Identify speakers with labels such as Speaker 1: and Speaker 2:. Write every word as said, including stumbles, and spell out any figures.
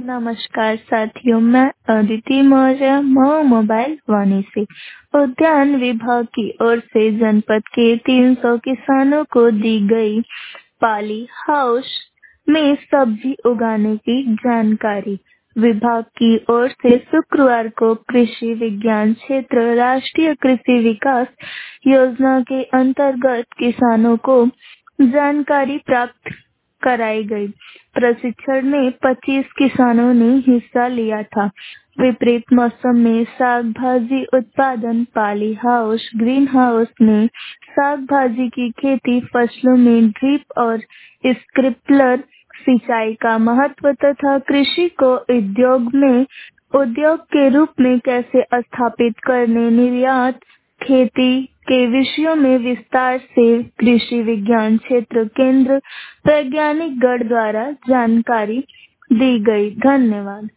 Speaker 1: नमस्कार साथियों, मैं अदिति मौर्य मऊ मोबाइल वाणी से। उद्यान विभाग की ओर से जनपद के तीन सौ किसानों को दी गई पाली हाउस में सब्जी उगाने की जानकारी। विभाग की ओर से शुक्रवार को कृषि विज्ञान क्षेत्र राष्ट्रीय कृषि विकास योजना के अंतर्गत किसानों को जानकारी प्राप्त कराई गई। प्रशिक्षण में पच्चीस किसानों ने हिस्सा लिया था। विपरीत मौसम में साग भाजी उत्पादन पाली हाउस ग्रीन हाउस में साग भाजी की खेती, फसलों में ड्रिप और स्प्रिंकलर सिंचाई का महत्व तथा कृषि को उद्योग में उद्योग के रूप में कैसे स्थापित करने, निर्यात, खेती के विषयों में विस्तार से कृषि विज्ञान क्षेत्र केंद्र वैज्ञानिक गण द्वारा जानकारी दी गई। धन्यवाद।